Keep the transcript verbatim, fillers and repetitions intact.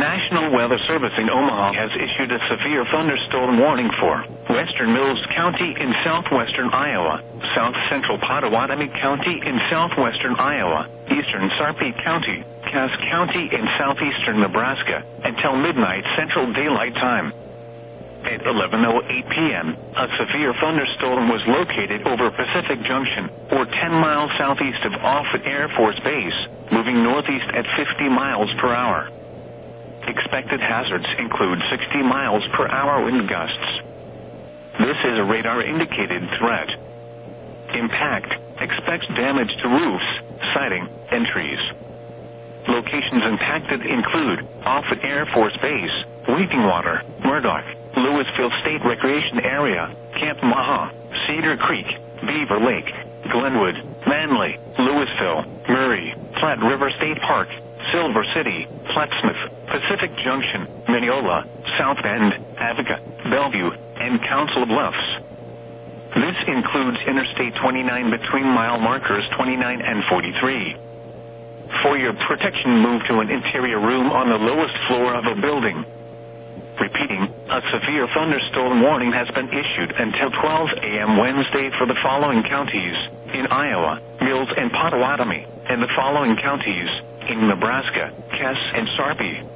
National Weather Service in Omaha has issued a severe thunderstorm warning for western Mills County in southwestern Iowa, south central Pottawatomie County in southwestern Iowa, eastern Sarpy County, Cass County in southeastern Nebraska, until midnight Central Daylight Time. At eleven oh eight p.m., a severe thunderstorm was located over Pacific Junction, or ten miles southeast of Offutt Air Force Base, moving northeast at fifty miles per hour. Expected hazards include sixty miles per hour wind gusts. This is a radar-indicated threat. Impact: expects damage to roofs, siding, and trees. Locations impacted include Offutt Air Force Base, Weepingwater, Murdoch, Louisville State Recreation Area, Camp Maha, Cedar Creek, Beaver Lake, Glenwood, Manley, Louisville, Murray, Platte River State Park, Silver City, Plattsmouth, Pacific Junction, Mineola, South Bend, Avoca, Bellevue, and Council Bluffs. This includes Interstate twenty-nine between mile markers twenty-nine and forty-three. For your protection, move to an interior room on the lowest floor of a building. Repeating, a severe thunderstorm warning has been issued until twelve a.m. Wednesday for the following counties in Iowa, Mills and Pottawatomie, and the following counties in Nebraska, Cass and Sarpy.